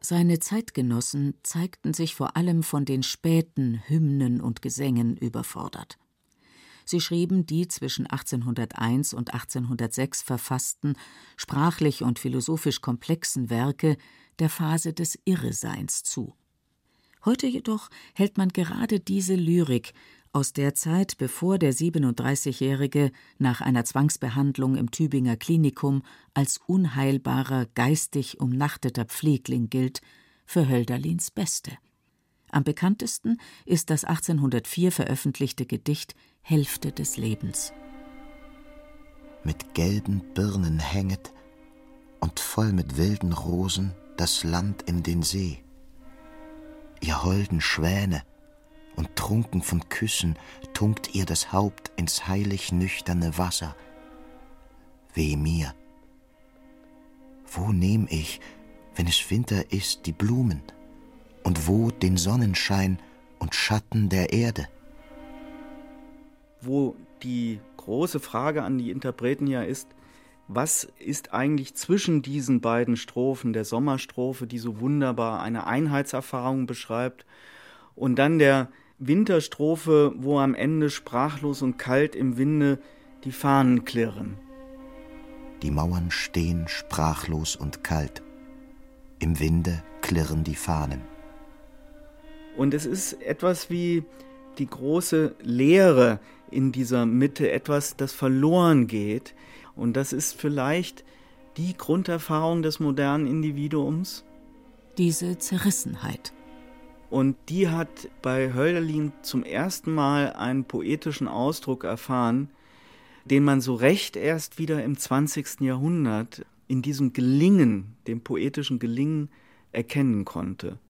Seine Zeitgenossen zeigten sich vor allem von den späten Hymnen und Gesängen überfordert. Sie schrieben die zwischen 1801 und 1806 verfassten, sprachlich und philosophisch komplexen Werke der Phase des Irreseins zu. Heute jedoch hält man gerade diese Lyrik aus der Zeit, bevor der 37-Jährige nach einer Zwangsbehandlung im Tübinger Klinikum als unheilbarer, geistig umnachteter Pflegling gilt, für Hölderlins Beste. Am bekanntesten ist das 1804 veröffentlichte Gedicht »Hälfte des Lebens«. Mit gelben Birnen hänget und voll mit wilden Rosen das Land in den See. Ihr holden Schwäne, und trunken von Küssen tunkt ihr das Haupt ins heilig nüchterne Wasser. Weh mir! Wo nehm ich, wenn es Winter ist, die Blumen, und wo den Sonnenschein und Schatten der Erde? Wo die große Frage an die Interpreten ja ist, was ist eigentlich zwischen diesen beiden Strophen, der Sommerstrophe, die so wunderbar eine Einheitserfahrung beschreibt, und dann der Winterstrophe, wo am Ende sprachlos und kalt im Winde die Fahnen klirren. Die Mauern stehen sprachlos und kalt. Im Winde klirren die Fahnen. Und es ist etwas wie die große Leere in dieser Mitte, etwas, das verloren geht. Und das ist vielleicht die Grunderfahrung des modernen Individuums. Diese Zerrissenheit. Und die hat bei Hölderlin zum ersten Mal einen poetischen Ausdruck erfahren, den man so recht erst wieder im 20. Jahrhundert in diesem Gelingen, dem poetischen Gelingen, erkennen konnte.